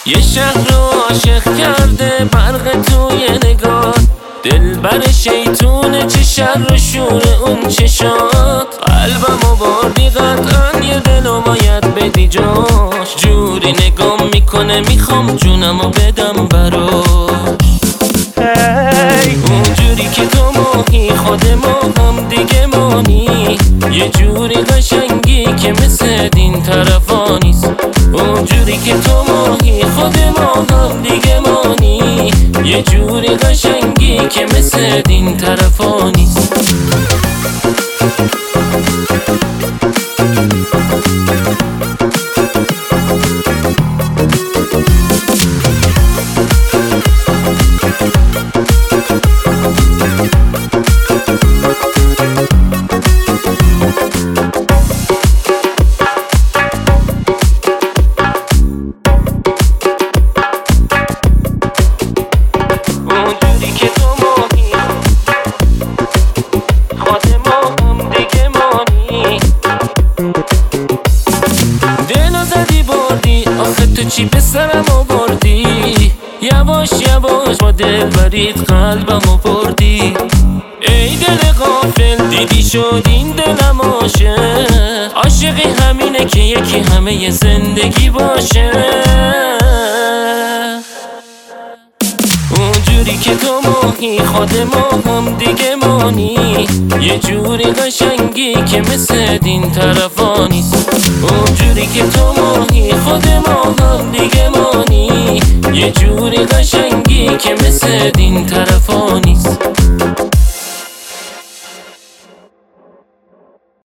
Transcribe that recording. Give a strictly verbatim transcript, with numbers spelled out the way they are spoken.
یه شهر رو عاشق کرده برق توی نگاه، دلبر شیطونه چه شر و شور اون چشات. قلبمو بردی قطعا یه دلو باید بدی جاش، جوری نگام میکنه میخوام جونمو بدم براش. اونجوری که تو ماهی خود ما هم دیگه مانی، یه جوری قشنگی که مثل دین طرفا نیست. اونجوری که تو ماهی خود ما هم دیگه مانی، یه جوری قشنگی که مثل دین طرفا نیست. تو چی به سرم آوردی؟ یواش یواش با دل برید قلبم آوردی. ای دل غافل دیدی شد این دلم عاشق، عاشقی همینه که یکی همه زندگی باشه. اونجوری که تو ماهی خود ما هم دیگه مانی، یه جوری قشنگی که مثل دین طرفا نیست. اونجوری که تو ماهی خود ما هم دیگه مانی، یه جوری قشنگی که مثل دین طرفا نیست.